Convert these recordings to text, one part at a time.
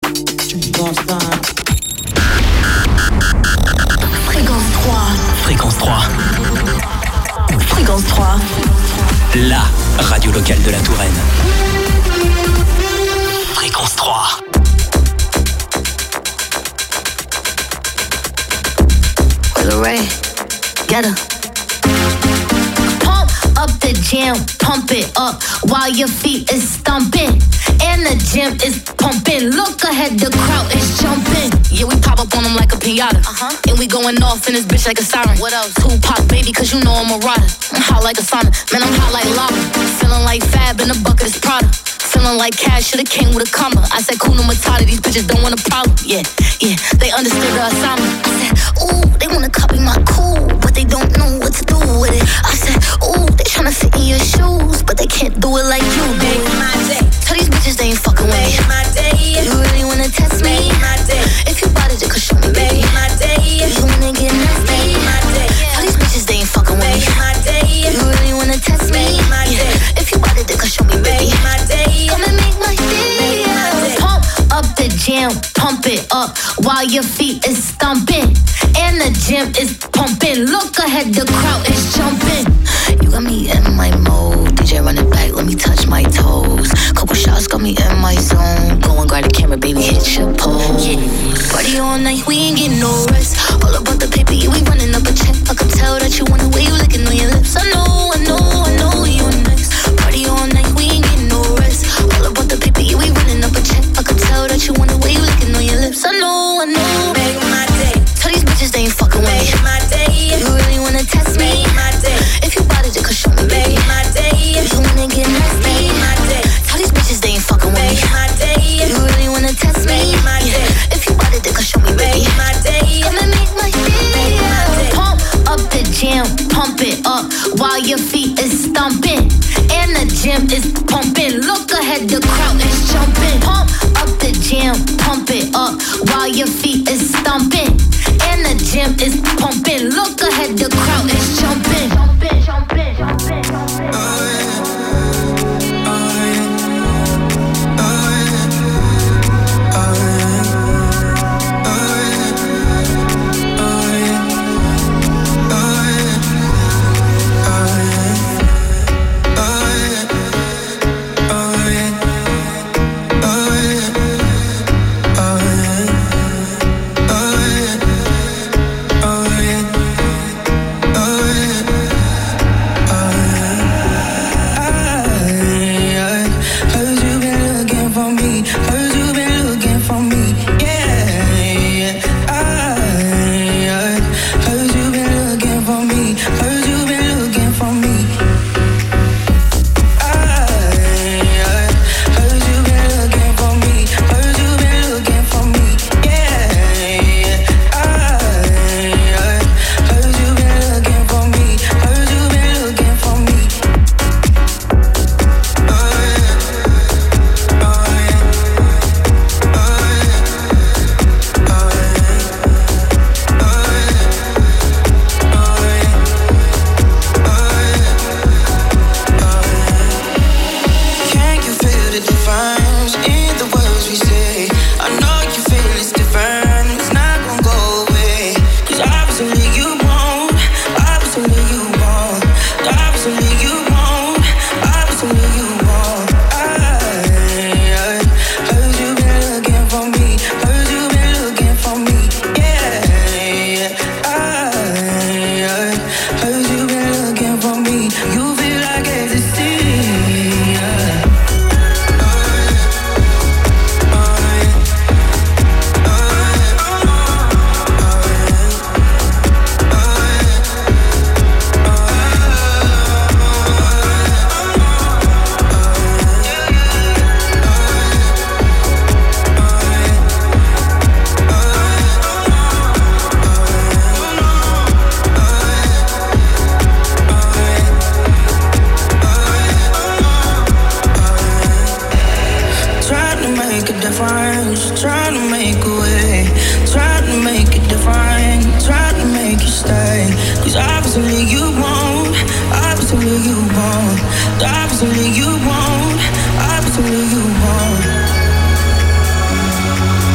Fréquence 3. Fréquence 3. Fréquence 3. La radio locale de la Touraine. Fréquence 3. Well, Ray, get her. Pump up the jam, pump it up while your feet is stomping. And the gym is pumping. Look ahead, the crowd is jumping. Yeah, we pop up on them like a pinata. And we going off in this bitch like a siren. What else? Tupac, baby, cause you know I'm a rider. I'm hot like a sauna, man, I'm hot like lava. Feeling like Fab in a bucket is Prada. Feeling like Cash should've came with a comma. I said, Kuna Matata, these bitches don't want a problem. Yeah, they understood the assignment. I said, ooh, they wanna copy my cool, but they don't know what to do with it. I said, ooh, they tryna fit in your shoes, but they can't do it like you do. Make my day. Tell these bitches they ain't fucking with me. Make my day. You really wanna test me? Make my day. If you bought it, you could show me, baby. Make my day. You wanna get nasty? Make my day. Tell these bitches they ain't fucking with me. Make my day. You really wanna test me? Make my day. If you bought it, you could show me, baby. Make my day. Come and make my day. Make my day. Pump up the jam, pump it up while your feet is stomping. And the gym is pumping. Look ahead, the crowd is jumping. You got me in my mode. DJ run it back, let me touch my toes. Couple shots got me in my zone. Go and grab the camera, baby, hit your pose. Yeah. Party all night, we ain't getting no rest. All about the paper, yeah, we running up a check. I can tell that you want the way you licking on your lips. I know you next. Party all night, we ain't getting no rest. All about the paper, yeah, we running up a check. I can tell that you want the way you licking on your lips. I know. Make my day. Tell these bitches they ain't fucking with me. Make my day. You really wanna test me? Make my day. If you bought it, you could show me, baby. Make my day. You wanna get nasty? Make my day. Tell these bitches they ain't fucking with me. Make my day. You really wanna test me? Make my day. If you bought it, you could show me, baby. Make my day. Come and make my day. Make my day. Pump up the jam, pump it up while your feet is stomping. And the gym is pumping. Look ahead, the crowd is jumping. Pump up the jam, pump it up while your feet is stomping. And the gym is pumping. Look ahead, the crowd is jumping. Obviously you won't.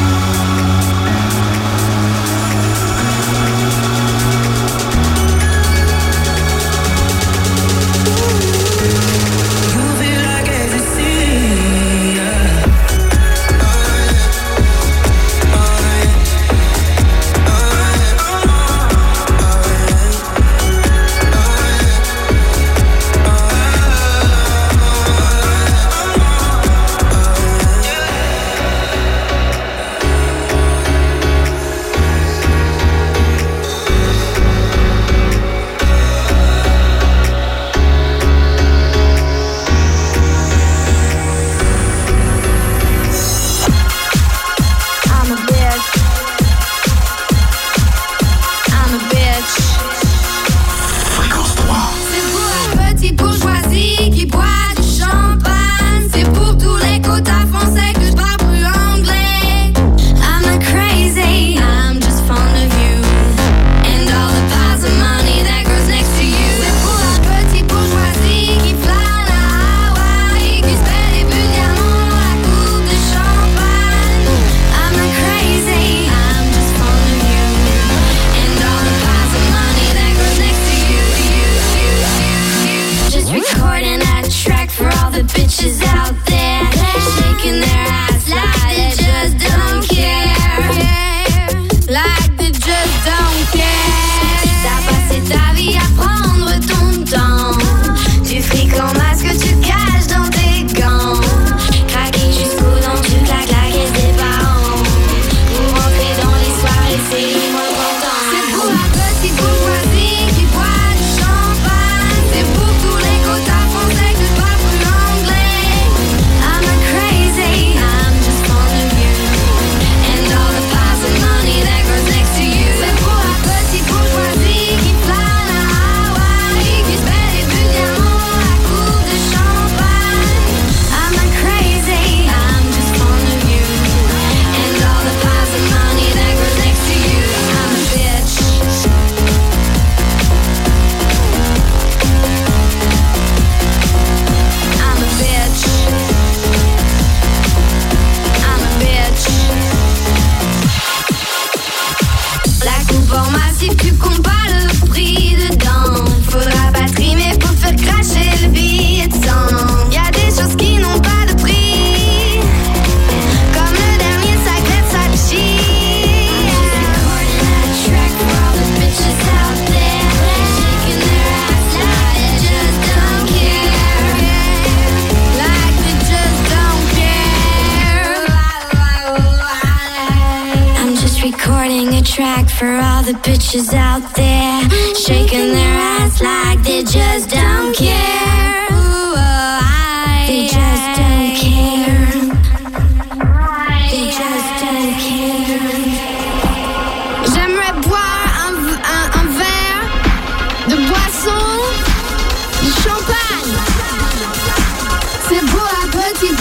recording a track for all the bitches out there, shaking their ass like they just don't care. Ooh, they just don't care. They just don't care. J'aimerais boire un verre de boisson, du champagne. C'est pour la petite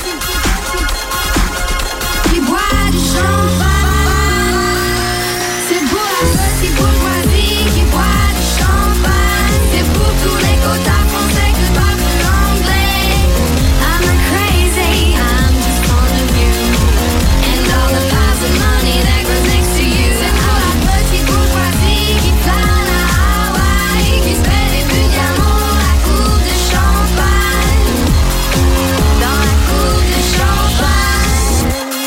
qui boit du champagne. C'est pour la petite bourgeoisie qui boit du champagne. C'est pour tous les quotas français que parlent l'anglais. I'm not crazy, I'm just fond of you and all the piles of money that grows next to you. C'est pour la petite bourgeoisie qui plane à Hawaï, qui se fait des buts de diamant à la coupe de champagne. Dans la coupe de champagne.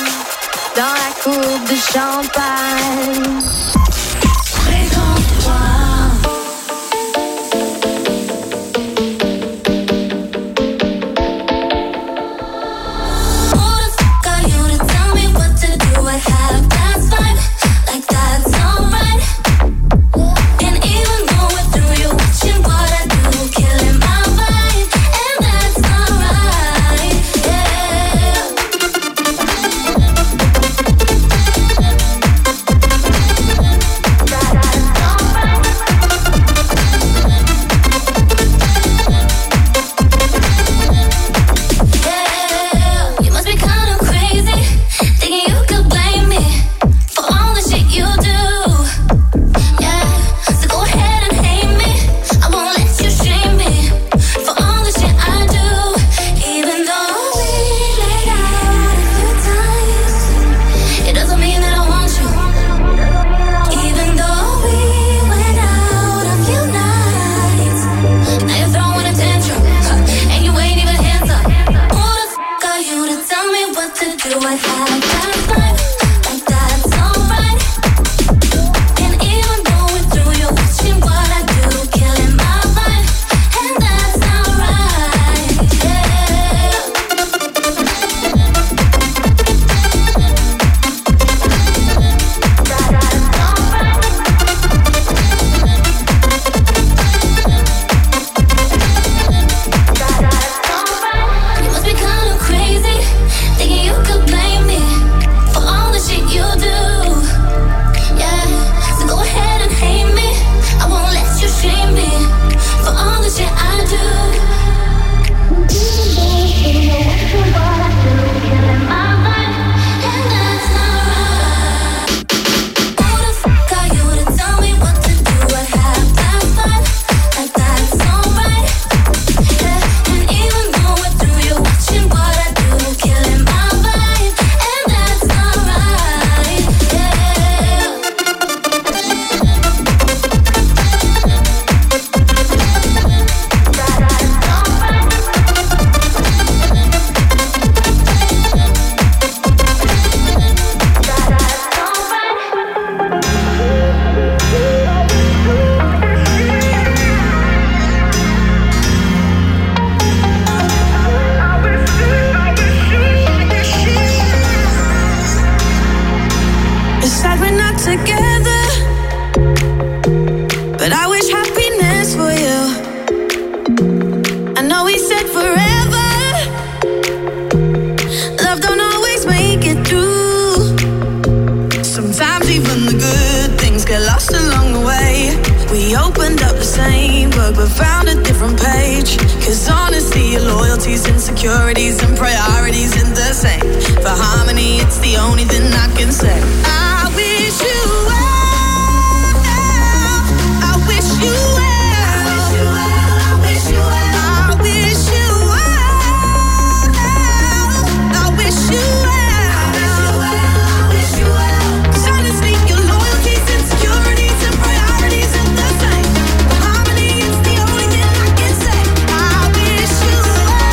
Dans la coupe de champagne.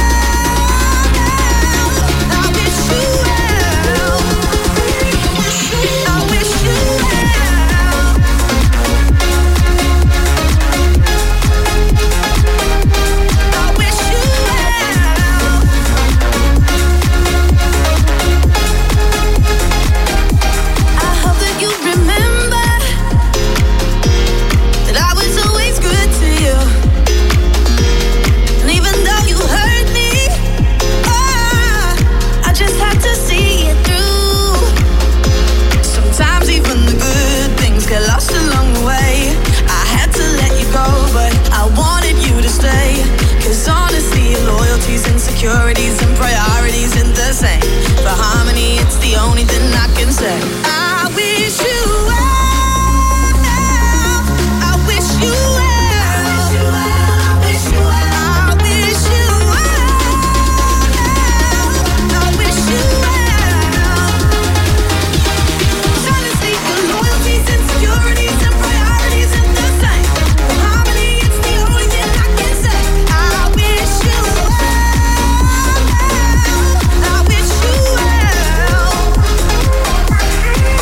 Wish say. I wish you well. I wish you well. I wish you well. I wish you well. I wish you well. Trying to see your loyalties, insecurities, and priorities in the same. Harmony, it's the only thing I can say. I wish you well. I wish you well.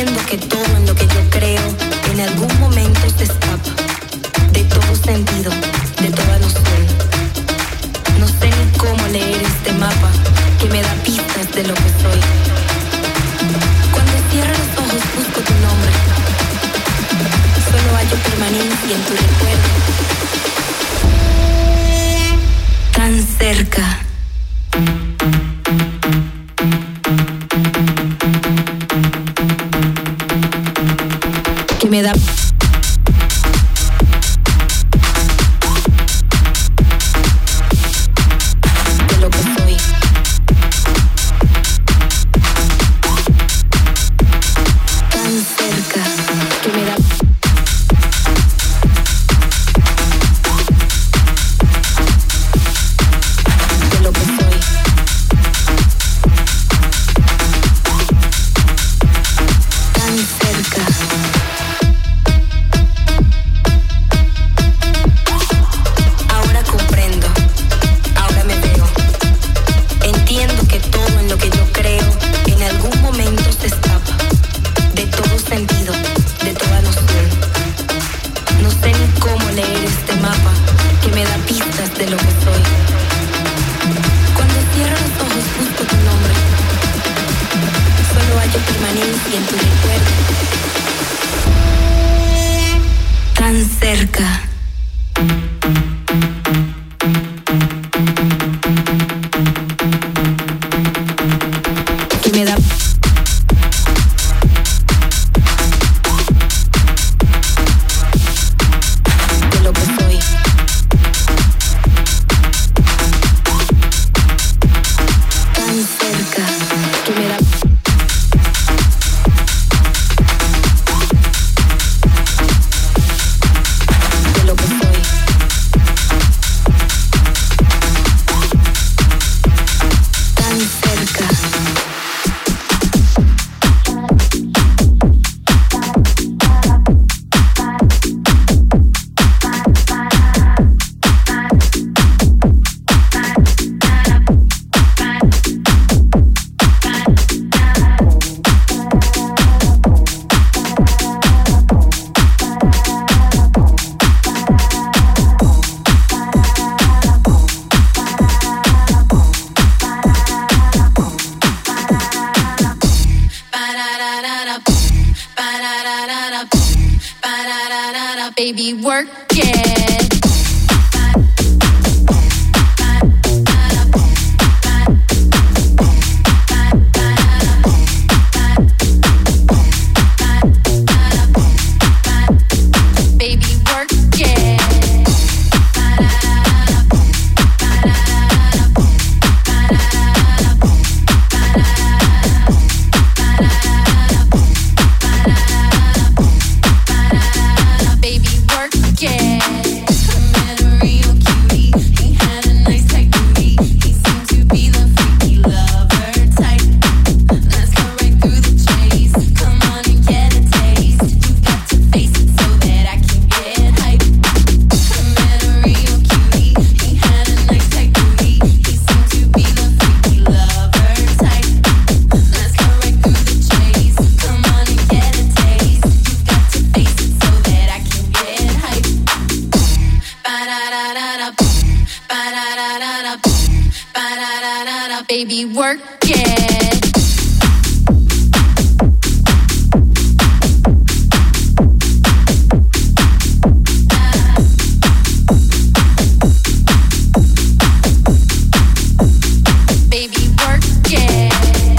Entiendo que todo en lo que yo creo en algún momento se escapa de todo sentido, de toda noción. No sé ni cómo leer este mapa que me da pistas de lo que soy. Cuando cierro los ojos busco tu nombre. Solo hallo permanencia en tu recuerdo. Tan cerca. Que me da de lo que soy. Tan cerca que me da de lo que soy. Tan cerca. Ahora comprendo, ahora me veo. Entiendo que todo en lo que yo creo en algún momento se escapa de todo sentido, de toda noción. No sé ni cómo leer este mapa que me da pistas de lo que soy. Cuando cierro los ojos busco tu nombre. Solo hallo permanencia en tu recuerdo. Tan cerca. Que me da de lo que soy. Tan cerca que me da de lo que soy. Tan cerca. Baby, work it. Baby, work it. Baby, work it. I met a real cutie. He had a nice tight booty. He seemed to be the freaky lover type. Let's go right through the chase. Come on and get a taste. You've got to face it so that I can get hype. I met a real cutie. He had a nice tight booty. He seemed to be the freaky lover type. Let's go right through the chase. Come on and get a taste. You've got to face it so that I can get hype. Ba-da-da-da-da, ba-da-da-da-da, ba-da-da-da-da. Baby, work it. Baby, work it.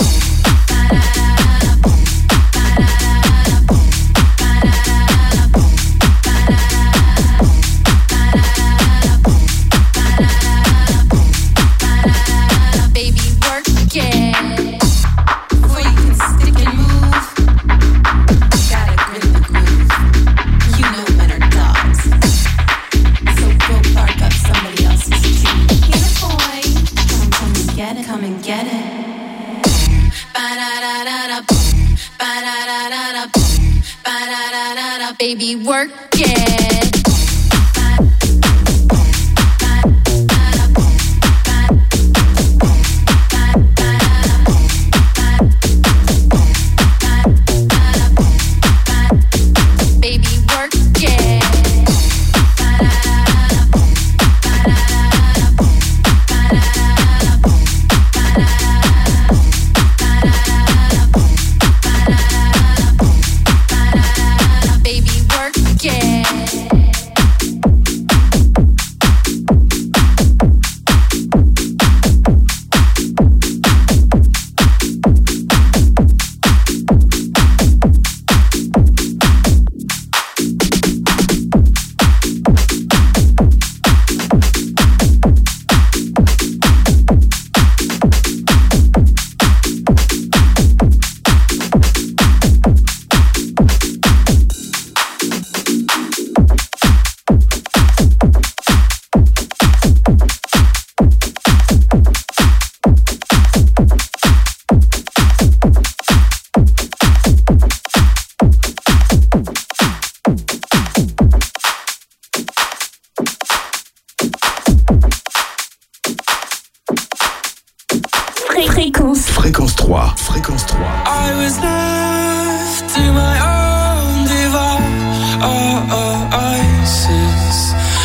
Baby, work it. Before you can stick and move, gotta grip the groove. You know men are dogs, so go bark up somebody else's tree. Here, boy, come and get it, come and get it. Ba-da-da-da-da, ba-da-da-da-da, ba-da-da-da-da. Baby, work it.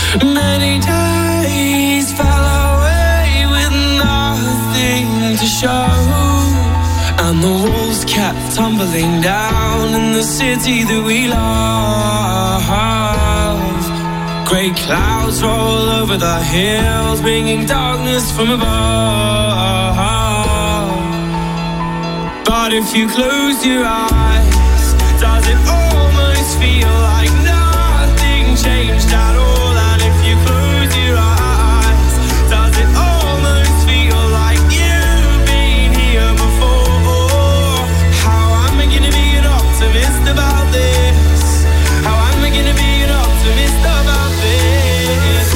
Many days fell away with nothing to show, and the walls kept tumbling down in the city that we love. Grey clouds roll over the hills, bringing darkness from above. But if you close your eyes, does it almost feel like nothing changed at all? And if you close your eyes, does it almost feel like you've been here before? How am I gonna be an optimist about this? How am I gonna be an optimist about this?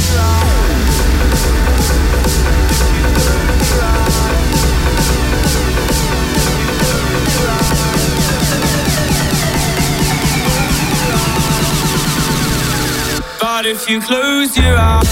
But if you close your eyes,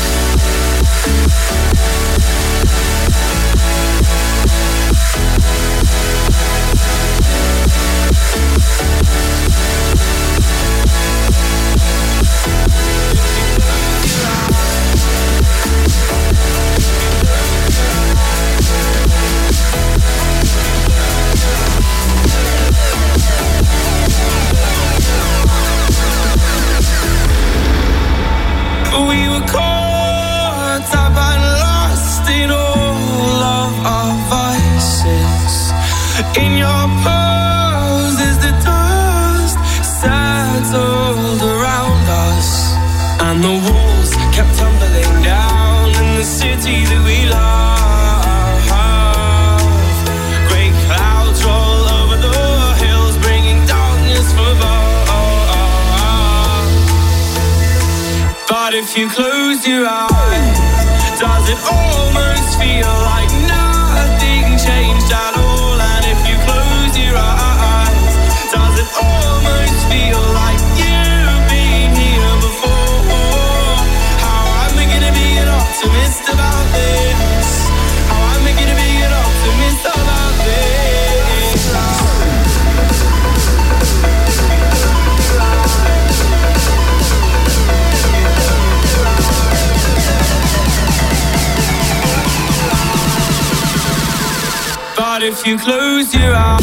we were caught up and lost in all of our vices. In your poses the dust settled around us, and the walls kept tumbling down in the city that we love. Great clouds roll over the hills, bringing darkness from above. But if you close your eyes, does it almost feel like nothing changed at all? And if you close your eyes, does it almost feel like you've been here before? How am I gonna be an optimist about this? How am I gonna be an optimist about this? But if you close your eyes,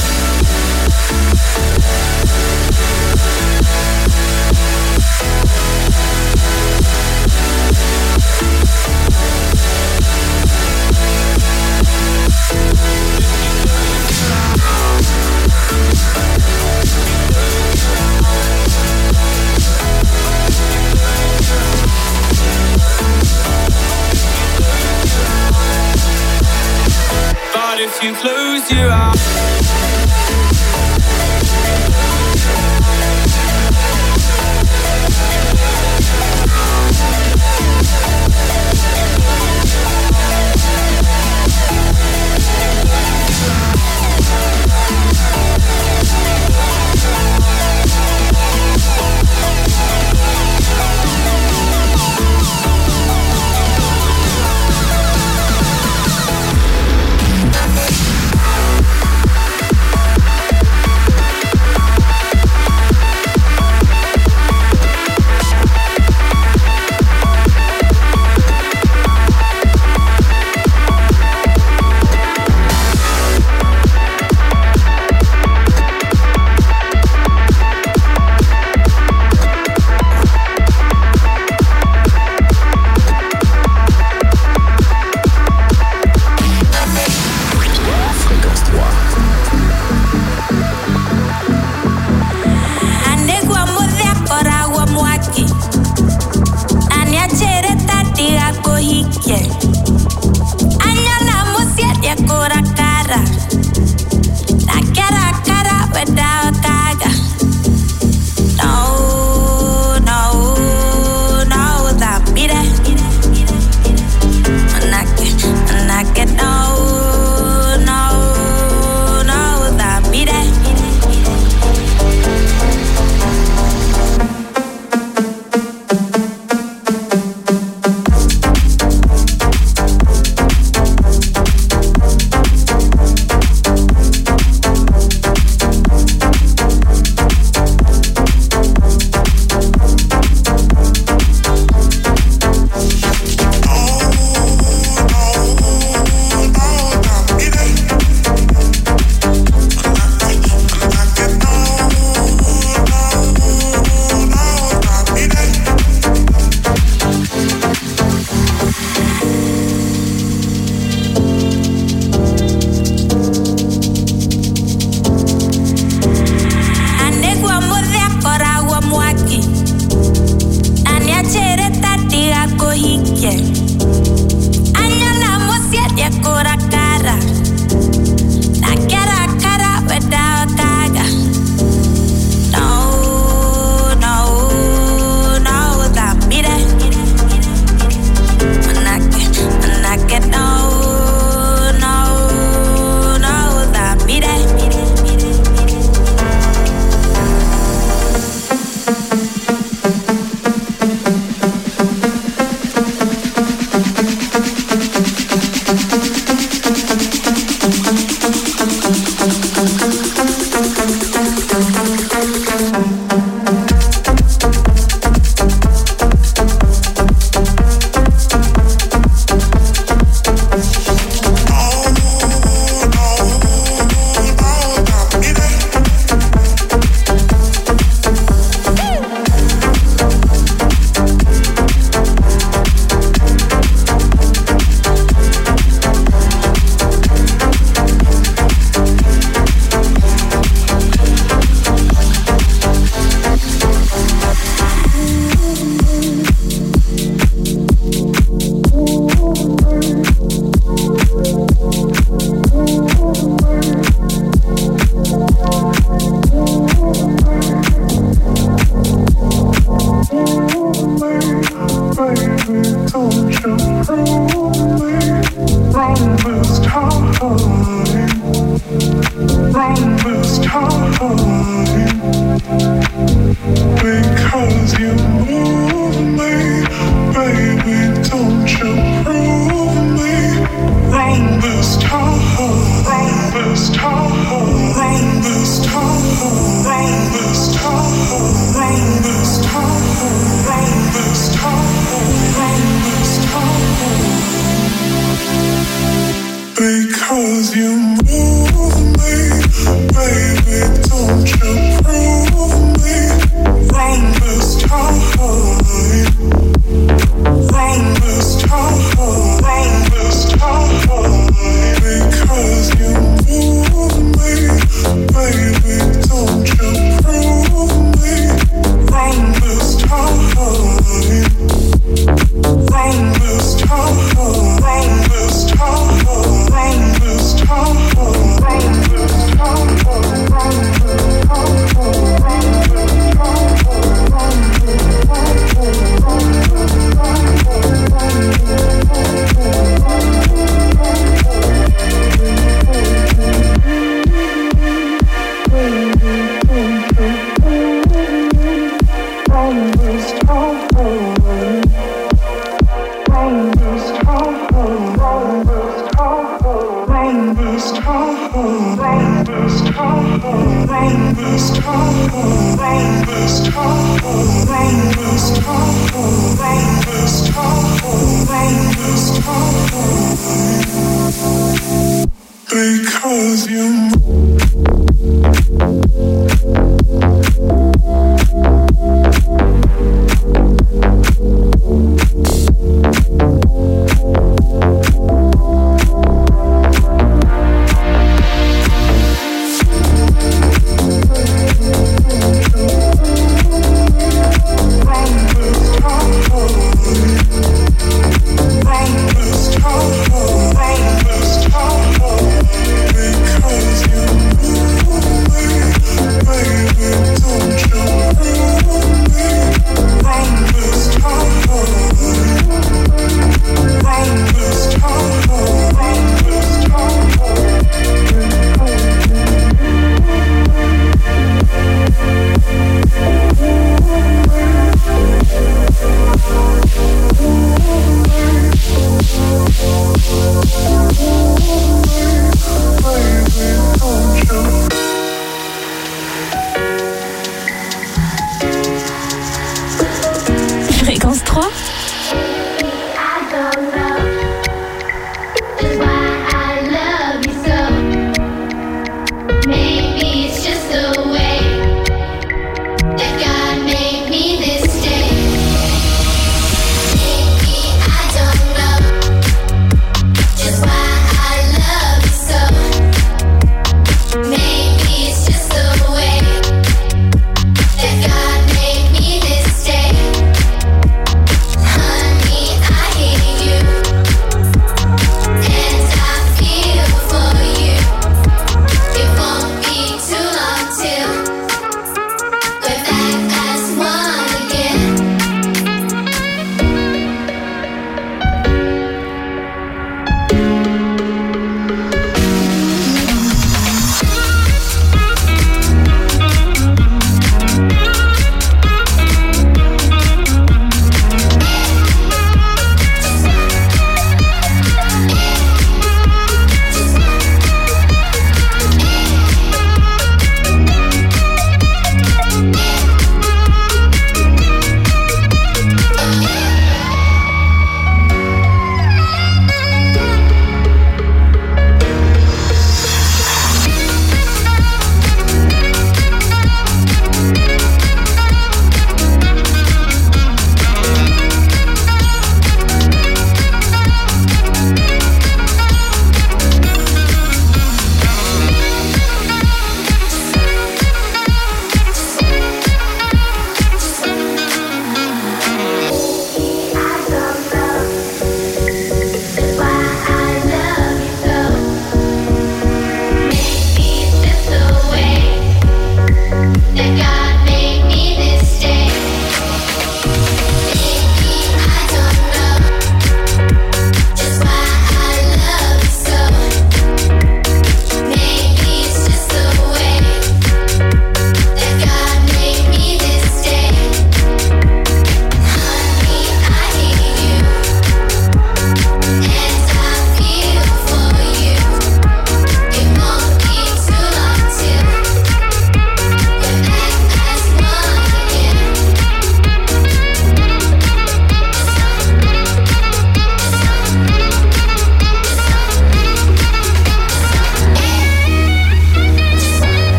but if you close your eyes,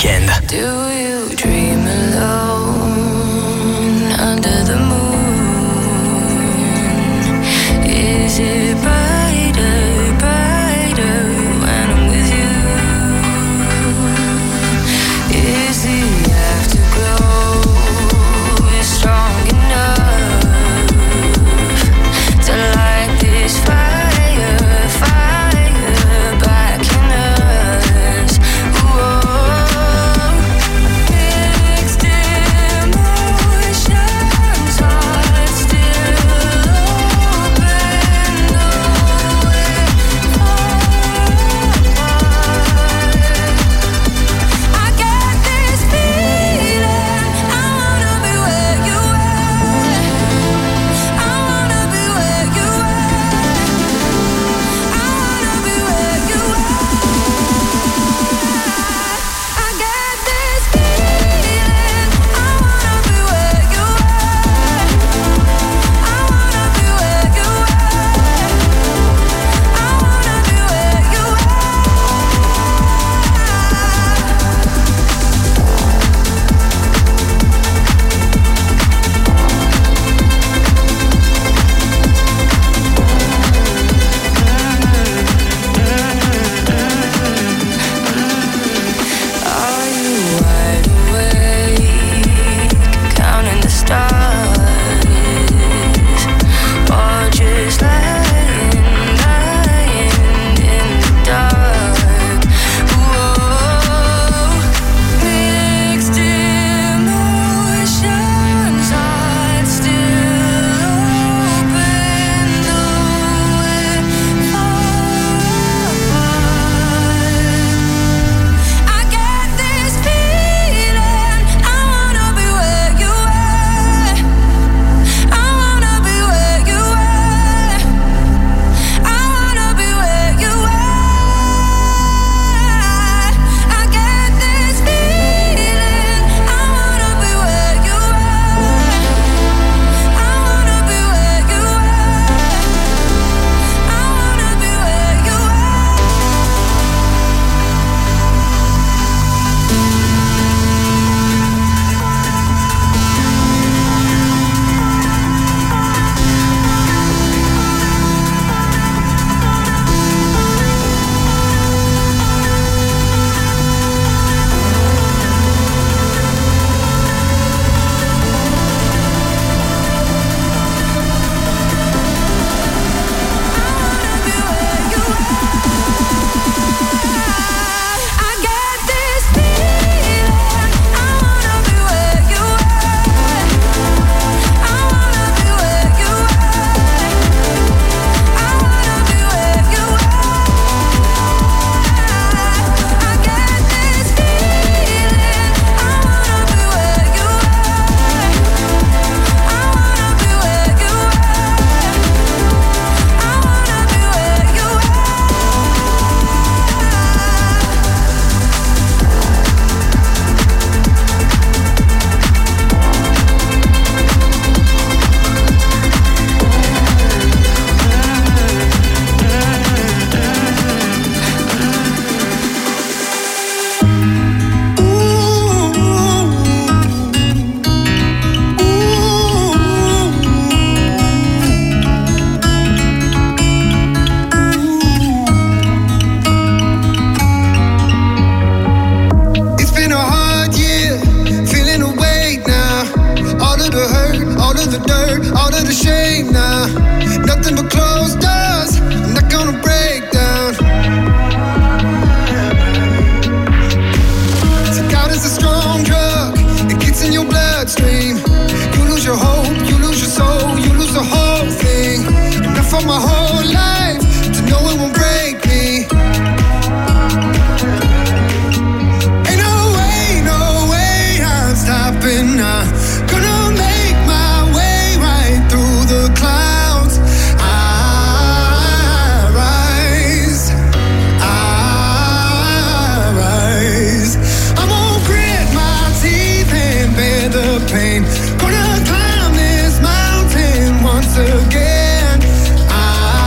week-end. Do you dream alone under the moon? Is it brighter, brighter when I'm with you? Is the afterglow strong enough to light this fire, fire back in us? Whoa, mixed emotions, hearts still open, nowhere apart. I get this feeling, I wanna be where you are. I wanna be where you are. I wanna be where you are. I get this feeling, I wanna be where you are. I wanna be where you are. I wanna be where you are. Are you wide awake, counting the stars, or just lying in the dark? Whoa, mixed emotions, hearts still open, nowhere apart. I get this feeling, I wanna be where you are. I wanna be where you are. I wanna be where you are. I get this feeling, I wanna be where you are. I wanna be where you are. I wanna be where you are. I get this feeling, I wanna be where you are. I wanna be where you are. I wanna be where you are. I get this feeling, I wanna be where you are. I wanna be where you are. I wanna be where you are. It's been a hard year, feeling the weight now. All of the hurt, all of the dirt, all of the shame now. Nothing but closed doors, I'm not gonna break down. Doubt is a strong drug, it gets in your bloodstream. You lose your hope, you lose your soul, you lose the whole thing. And I fought my whole life to know it won't break me. Ain't no way I'm stopping now. Gonna make my way right through the clouds. I rise. I'm gonna grit my teeth and bear the pain. Gonna climb this mountain once again. I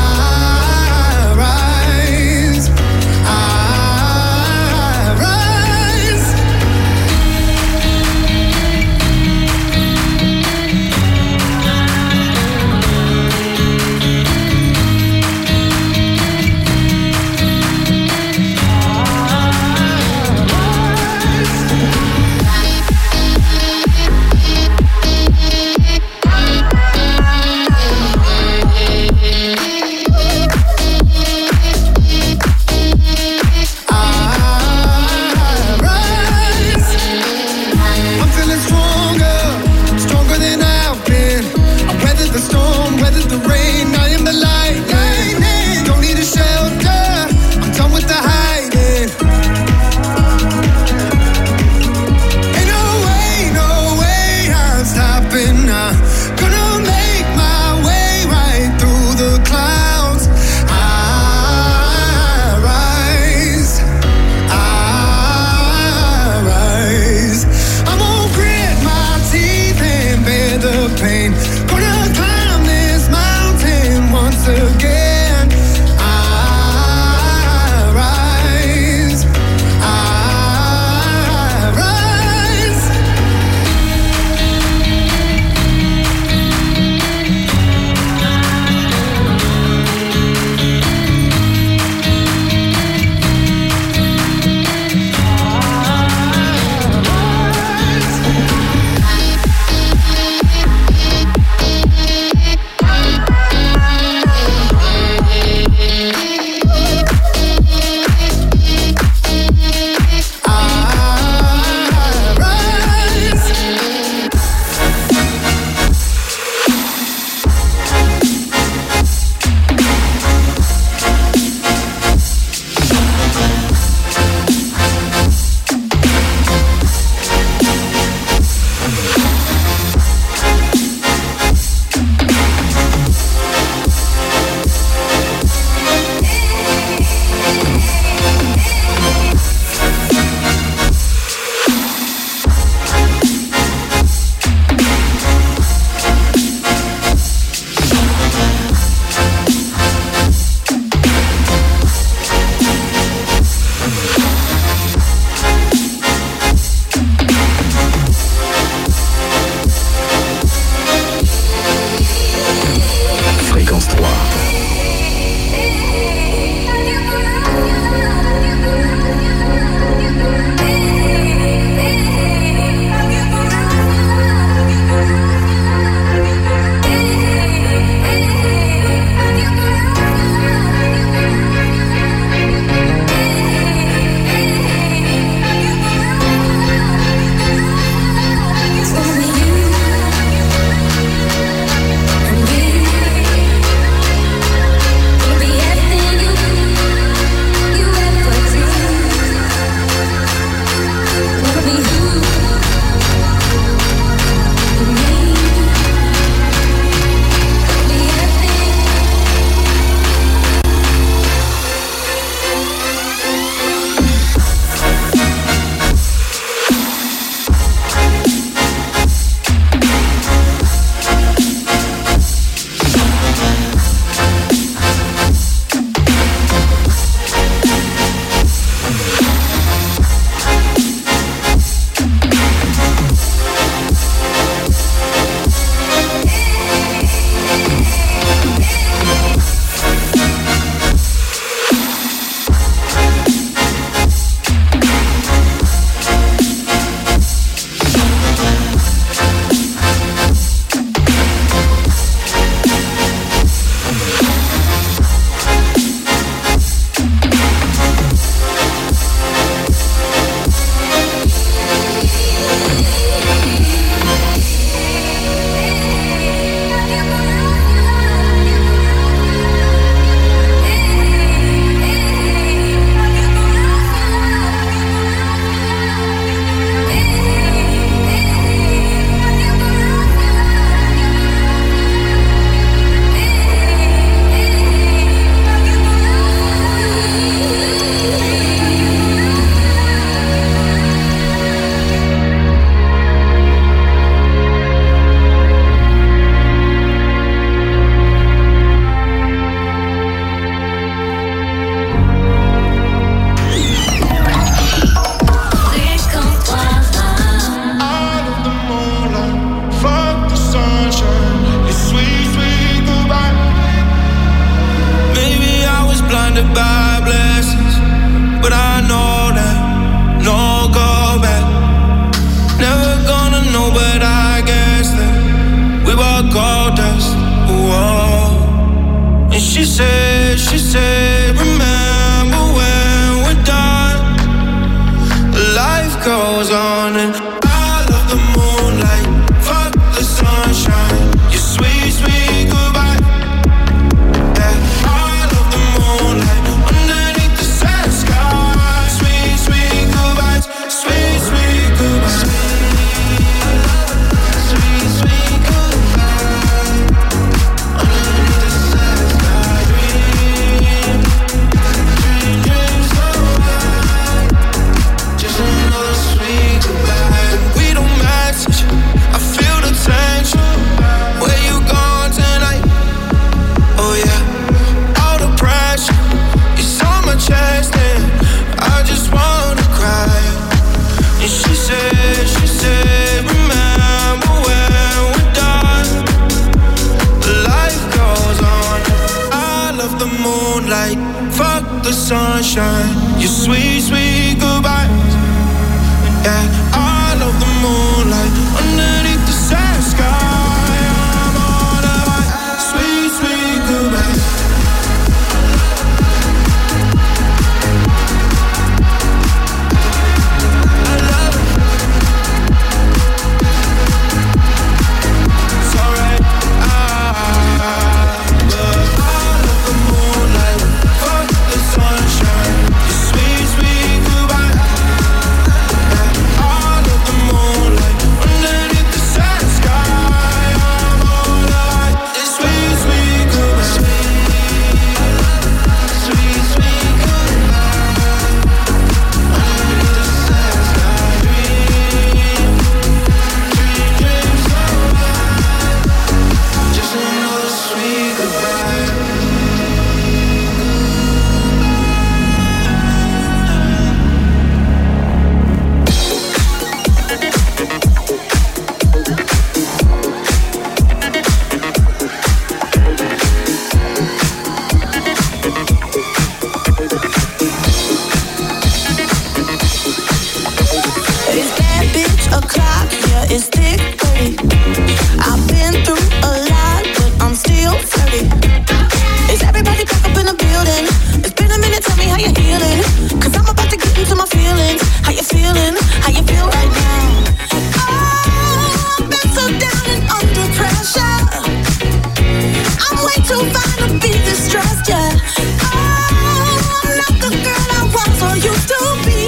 dirty. I've been through a lot, but I'm still flirty. Is everybody back up in the building? It's been a minute, tell me how you're healing. Cause I'm about to get into my feelings. How you feeling? How you feel right now? Oh, I've been so down and under pressure. I'm way too fine to be distressed, yeah. Oh, I'm not the girl I was or used to be.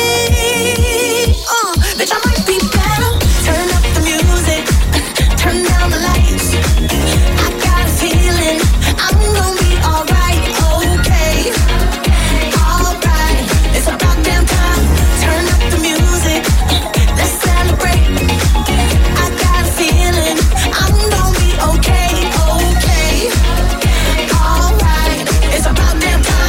Bitch, I might be better. Turn up the music, turn down the lights. I got a feeling I'm gonna be alright, okay. Alright, it's about damn time. Turn up the music, let's celebrate. I got a feeling I'm gonna be okay, okay. Alright, it's about damn time.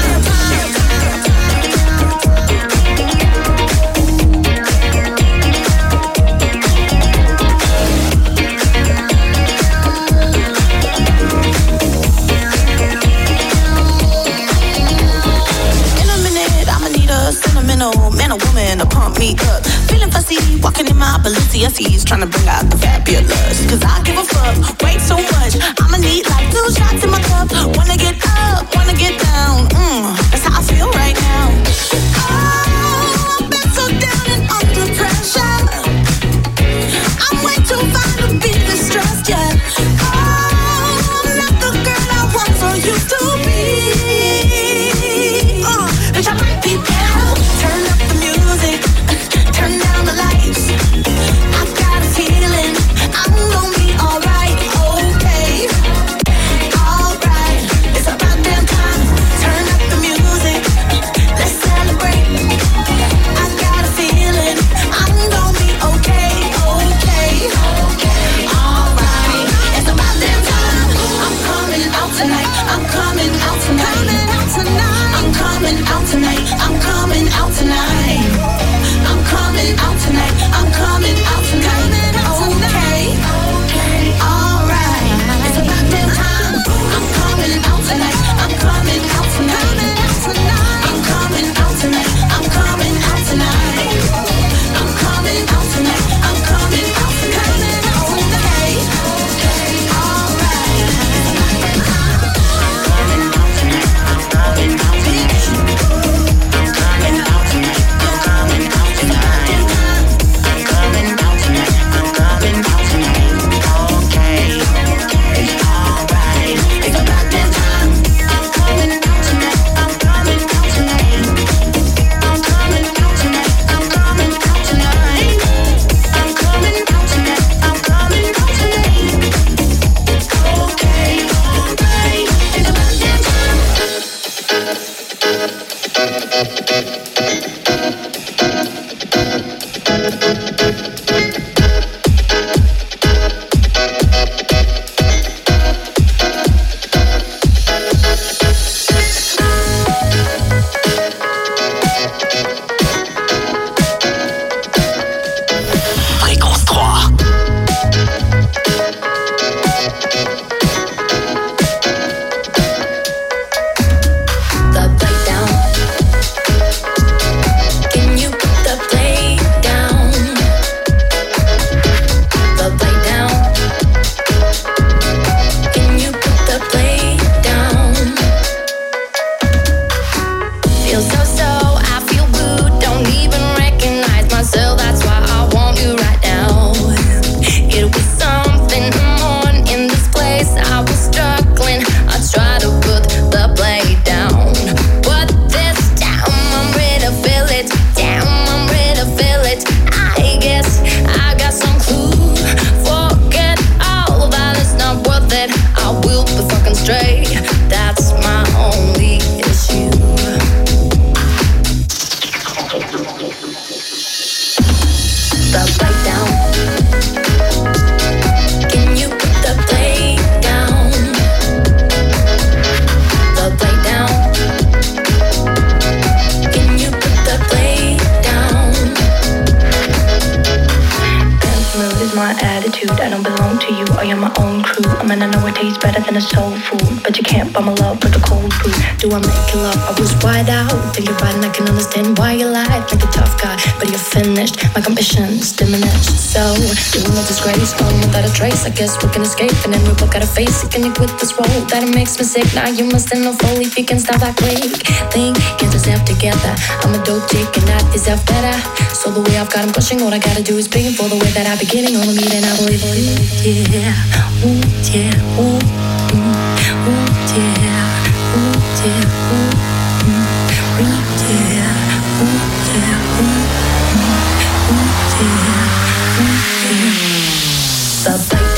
Man or woman to pump me up. Feeling fussy, walking in my Balenciennes, trying to bring out the fabulous. Cause I give a fuck, way so much. I'ma need like 2 shots in my cup. Wanna get up, wanna get down. That's how I feel right now. Oh, I've been so down and under pressure. I'm way too fine to be distressed, yeah. Oh, I'm not the girl I was or used to be. Bitch, I might be better. Turn up the music, turn down the lights. I've got a feeling I'm gonna be alright, okay. Alright, it's about damn time. Turn attitude. I don't belong to you, I am my own crew. I mean, I know it tastes better than a soul food, but you can't buy my love with a cold food. Do I make you love? I was wide out, think about it and I can understand why you lied like a tough guy, but you're finished. My ambition's diminished. So, doing a disgrace, gone without a trace. I guess we can escape, and then we both gotta face it. Can you quit this role that it makes me sick? Now you must know fully if you can stop that quick. Think, get yourself together. I'm a dope chick and I deserve better. So the way I've got him pushing, all I gotta do is pay for the way that I be getting on the meat, and I believe, yeah, ooh, yeah, ooh, ooh, yeah, ooh, yeah, ooh, ooh, yeah, ooh, yeah, ooh, ooh, yeah, ooh, yeah.